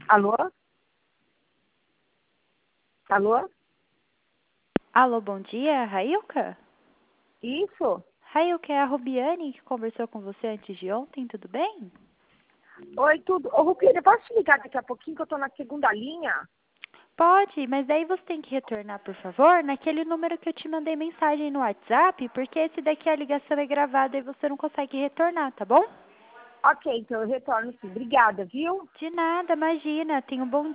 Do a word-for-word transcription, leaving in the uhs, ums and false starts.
Alô? Alô? Alô, bom dia, Railka? Isso? Railka, é a Rubiane que conversou com você antes de ontem, tudo bem? Oi, tudo. Ô, Rupira, posso te ligar daqui a pouquinho que eu tô na segunda linha? Pode, mas daí você tem que retornar, por favor, naquele número que eu te mandei mensagem no WhatsApp, porque esse daqui a ligação é gravada e você não consegue retornar, tá bom? Ok, então eu retorno sim. Obrigada, viu? De nada, imagina, tenha um bom